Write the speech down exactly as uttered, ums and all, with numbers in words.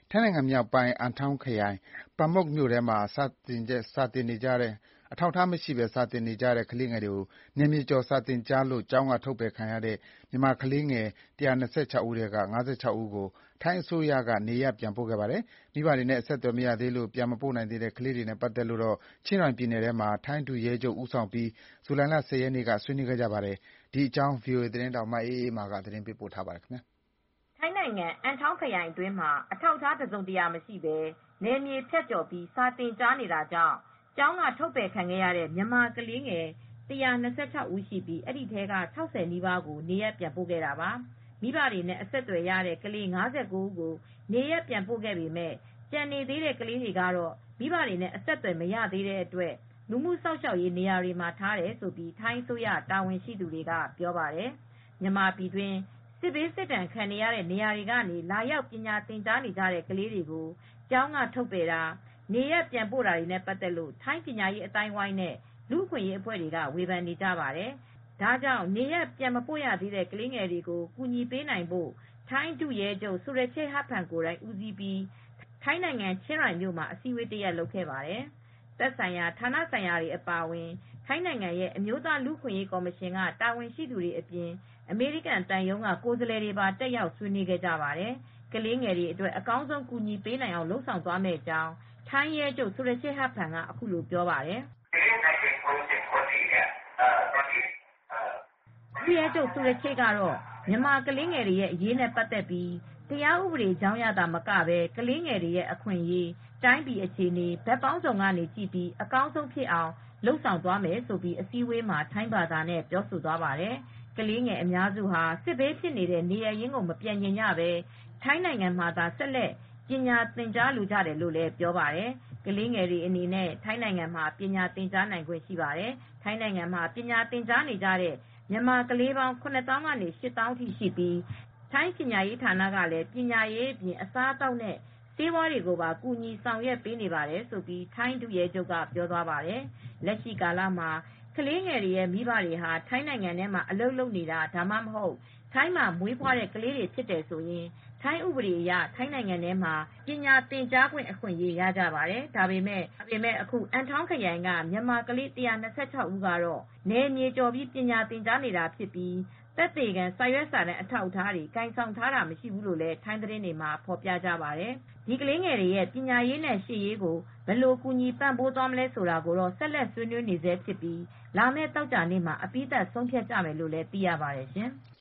ထိုင်းနိုင်ငံမြောက်ပိုင်း Antong ခရိုင် Pramuk မြို့ထဲမှာ စာသင်နေကြတဲ့ အထောက်အထားမရှိဘဲ စာသင်နေကြတဲ့ ကလေးငယ်တွေကို နယ်မြေကျော် စာသင်ကြားလို့ ကျောင်းက ထုတ်ပယ်ခံရတဲ့ မြန်မာကလေးငယ် ၁၂၆ ဦးထဲက ၅၆ ဦးကို ထိုင်းအစိုးရက နေရပ်ပြန်ပို့ခဲ့ပါတယ်။ မိဘတွေနဲ့ အဆက်အသွယ်မရသေးလို့ ပြန်မပို့နိုင်သေးတဲ့ ကလေးတွေနဲ့ ပတ်သက်လို့တော့ ချင်းရိုင်ပြည်နယ်ထဲမှာ ထိုင်း ဒုရဲချုပ် ဦးဆောင်ပြီး ဇူလိုင်လ ၁၀ ရက်နေ့က ဆွေးနွေးခဲ့ကြပါတယ်။ ဒီအကြောင်း ဗွီအိုအေသတင်းထောက် မအေးအေးမာက သတင်းပေးပို့ထားပါတယ်။ထိုင်းနိုင်ငံ Antong ခရိုင်အတွင်းမှာ အထောက်အထား တစုံတရာမရှိဘဲ နယ်မြေဖြတ်ကျော်ပြီး စာသင်ကြားနေတာကြောင့် ကျောင်းက ထုတ်ပယ်ခံခဲ့ရတဲ့ မြန်မာကလေးငယ် ၁၂၆ ဦးရှိပြီး အဲဒီထဲက ၆၀ နီးပါးကို နေရပ်ပြန်ပို့ခဲ့တာပါ။ မိဘတွေနဲ့ အဆက်အသွယ်ရတဲ့ ကလေး ၅၉ ဦးကို နေရပ်ပြန်ပို့ခဲ့ပေမယ့် ကျန်နေသေးတဲ့ ကလေးတွေကတော့ မိဘတွေနဲ့ အဆက်အသွယ်မရသေးတဲ့အတွက် လူမှုစောင့်ရှောက်ရေး နေရာတွေမှာ ထားတယ်လို့ ထိုင်းအစိုးရ တာဝန်ရှိသူတွေက ပြောပါတယ်။ မြန်မာပြည်တွင်း စစ်ဘေးစစ်ဒဏ်ခံနေရတဲ့ နေရာတွေကနေ လာရောက် ပညာသင်ကြားနေကြတဲ့ ကလေးတွေကို ကျောင်းက ထုတ်ပယ်တာ နေရပ်ပြန်ပို့တာတွေနဲ့ ပတ်သက်လို့ ထိုင်းပညာရေး အသိုင်းအဝိုင်းနဲ့ လူ့အခွင့်ရေးအဖွဲ့တွေက ဝေဖန်နေကြပါတယ်။ ဒါကြောင့် နေရပ်ပြန်မပို့ရသေးတဲ့ ကလေးငယ်တွေကို ကူညီပေးနိုင်ဖို့ ထိုင်း ဒုရဲချုပ် Surachate Hakparn ကိုယ်တိုင် ဦးစီးပြီး ထိုင်းနိုင်ငံ ချင်းရိုင်မြို့မှာ အစည်းအဝေးတရပ် လုပ်ခဲ့ပါတယ်။ သက်ဆိုင်ရာ ဌာနဆိုင်ရာတွေ အပါအဝင် ထိုင်းနိုင်ငံရဲ့ အမျိုးသားလူ့အခွင့်ရေးကော်မရှင်က တာဝန်ရှိသူတွေအပြင် အမေရိကန်သံရုံးက ကိုယ်စားလှယ်တွေပါ တက်ရောက် ဆွေးနွေးခဲ့ကြပါတယ်။ ကလေးငယ်တွေအတွက် အကောင်းဆုံး ကူညီပေးနိုင်အောင် လုပ်ဆောင်သွားမယ့်အကြောင်း ထိုင်းရဲချုပ် Surachate Hakparn က အခုလိုပြောပါတယ်။ "ဒုရဲချုပ် Surachate ကတော့ မြန်မာကလေးငယ်တွေရဲ့ အရေးနဲ့ ပတ်သက်ပြီး တရားဥပဒေကြောင်းအရသာမကဘဲ ကလေးငယ်တွေရဲ့ အခွင့်အရေး တိုင်းပြည်အခြေအနေ ဘက်ပေါင်းစုံကနေ ကြည့်ပြီး အကောင်းဆုံးဖြစ်အောင် လုပ်ဆောင်သွားမယ်လို့ အစည်းအဝေးမှာ ထိုင်းဘာသာနဲ့ ပြောဆိုသွားပါတယ်။ ကလေးငယ်အများစုဟာ စစ်ဘေးဖြစ်နေတဲ့ နေရပ်ရင်းကို မပြန်ချင်ကြဘဲ ထိုင်းနိုင်ငံမှာသာ ဆက်လက် ပညာသင်ကြားလိုကြတယ်လို့လည်း ပြောပါတယ်။ ကလေးငယ်တွေအနေနဲ့ ထိုင်းနိုင်ငံမှာ ပညာသင်ကြားနိုင်ခွင့်ရှိပါတယ်။ ထိုင်းနိုင်ငံမှာ ပညာသင်ကြားနေကြတဲ့ မြန်မာကလေးပေါင်း ၇ သောင်းကနေ ၈ သောင်းထိရှိပြီး ထိုင်းပညာရေးဌာနကလည်း ပညာရေးအပြင် အစားအသောက်နဲ့ ဆေးဝါးတွေကိုပါ ကူညီဆောင်ရွက်ပေးနေပါတယ်လို့ ထိုင်း ဒုရဲချုပ်က ပြောသွားပါတယ်။ လက်ရှိကာလမှာ ကလေးငယ်တွေရဲ့ မိဘတွေဟာ ထိုင်းနိုင်ငံမှာ အလုပ်လုပ်နေတာ ဒါမှမဟုတ် ထိုင်းမှာ မွေးဖွားတဲ့ ကလေးတွေဖြစ်တယ်ဆိုရင် ထိုင်းဥပဒေအရ ထိုင်းနိုင်ငံမှာ ပညာသင်ကြားခွင့် အခွင့်အရေး ရကြပါတယ်။ ဒါပေမယ့် အခု Antong ခရိုင်က မြန်မာကလေး ၁၂၆ ဦးကတော့ နယ်မြေကျော်ပြီး ပညာသင်ကြားနေတာဖြစ်ပြီး သက်သေခံ စာရွက်စာတမ်း အထောက်အထားတွေ ကိုင်ဆောင်ထားတာ မရှိဘူးလို့လည်း ထိုင်းသတင်းတွေမှာ ဖော်ပြကြပါတယ်။ ဒီကလေးငယ်တွေရဲ့ ပညာရေးနဲ့ ရှေ့ရေးကို ဘယ်လို ကူညီပံ့ပိုးသွားမလဲ ဆိုတာကိုတော့ ဆက်လက် ဆွေးနွေးနေဆဲဖြစ်ပြီး လာမယ့် သောကြာနေ့မှာ အပြီးသတ် ဆုံးဖြတ်ကြမယ်လို့လည်း သိရပါတယ်ရှင်။